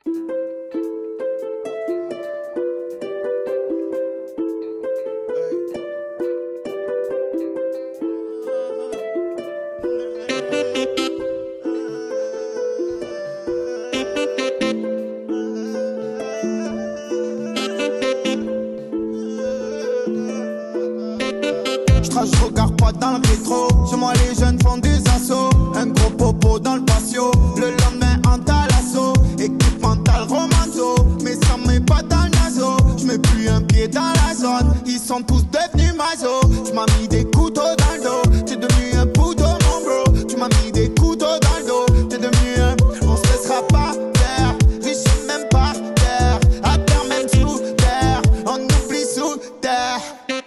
Je regarde pas dans le rétro. Chez moi les jeunes font des assauts. Un gros popo dans le patio. Le lendemain en talasso. Équipe mentale romanzo. Mais ça met pas dans le naso. Je mets plus un pied dans la zone. Ils sont tous devenus maso. Tu m'as mis des couteaux dans le dos. T'es devenu un poudre mon bro. Tu m'as mis des couteaux dans le dos. T'es devenu un... On se laissera pas faire. Riche même par terre. À terre même sous terre. On oublie sous terre.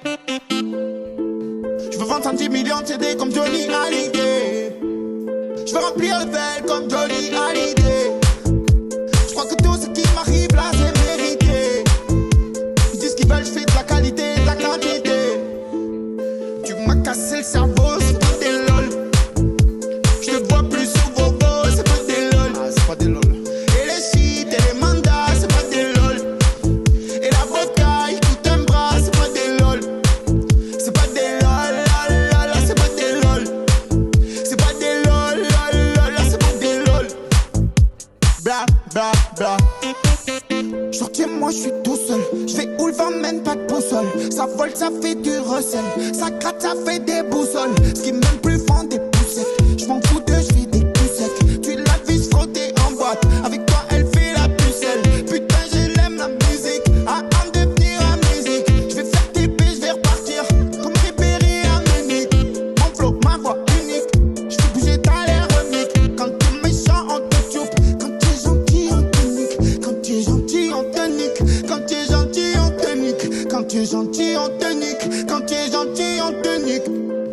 10 millions de CD comme Johnny Hallyday. Je veux remplir le verre comme Johnny Hallyday. Je crois que tout ce qui m'arrive là c'est mérité. Ils disent qu'ils veulent, je fais de la qualité, de la quantité. Tu m'as cassé le cerveau, c'est pas des lol. Je te vois plus sur vos beaux, c'est pas des lol. Ah, c'est pas des lol. Et les shit et les mandats, c'est pas des lol. Et la vodka, il coûte un bras, c'est pas des lol. C'est pas des lol. Bla bla. Sortier moi je suis tout seul. Je vais où le vent mène pas de boussole. Ça vole ça fait du recel. Ça gratte ça fait des boussoles. Ce qui m'aime plus font des poussettes. Je m'en fous de je fais des poussettes. Tu la vis frotter en boîte. Avec toi elle fait la pucelle. Putain je l'aime la musique. À en devenir en musique. Je vais faire des P, je vais repartir. Comme Ribéry à Munich. Mon flow, ma voix unique. Je fais bouger ta l'air unique. Quand t'es méchant on te tue. Quand t'es gentil on te nique. Quand t'es gentil on te nique. Quand t'es gentil on te nique. Quand t'es gentil on te nique. Quand t'es gentil on te nique.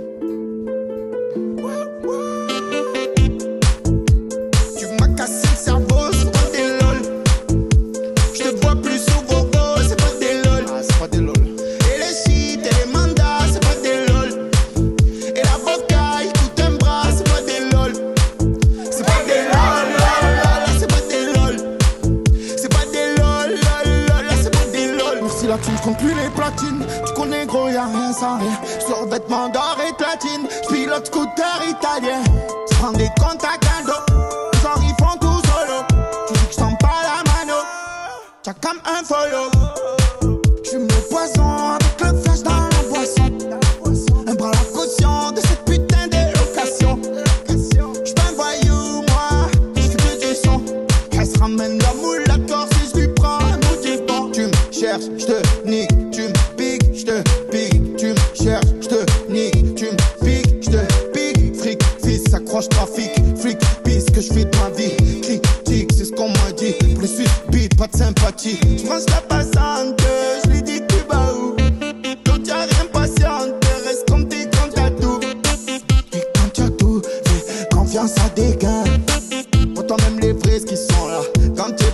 Tu m'as cassé le cerveau, c'est pas des lol. Je te vois plus sur vos beaux, c'est pas des lol. Ah, c'est pas des lol. Et les shit et les mandats, c'est pas des lol. Et la vodka, il coûte un bras, c'est pas des lol. C'est pas des lol, lol, c'est pas des lol. C'est pas des lol, lol, c'est pas des lol. Merci là, tu ne comptes plus les platines. Tu connais gros, y'a rien sans rien. Sur vêtements d'or et platine. J'pilote scooter italien. J'prends des contacts à dos. Genre ils font tout solo. Tu dis que j'tends pas la mano. T'as comme un follow. J'fume le poison avec le flash dans la boisson. Un bras la caution de cette putain de location. J'suis un voyou moi, j'fais que du son. Elle se ramène la moule à corps si j'lui prends un bout du bon. Tu me cherches, j'te nique. Tu me piques, j'te pique. Tu me cherches, j'te nique. Tu me piques, j'te pique. Fric, fils, accroche trafic. Flic, pisse que j'fais de ma vie. Critique, c'est ce qu'on m'a dit. Pour les suites, beat, pas de sympathie. J'pense la passante, j'lui dis tu vas où. Quand y'a rien patiente, reste comme t'es quand t'as tout. Et quand t'as tout, fais confiance à des gars. Pourtant même les vrais qui sont là. Quand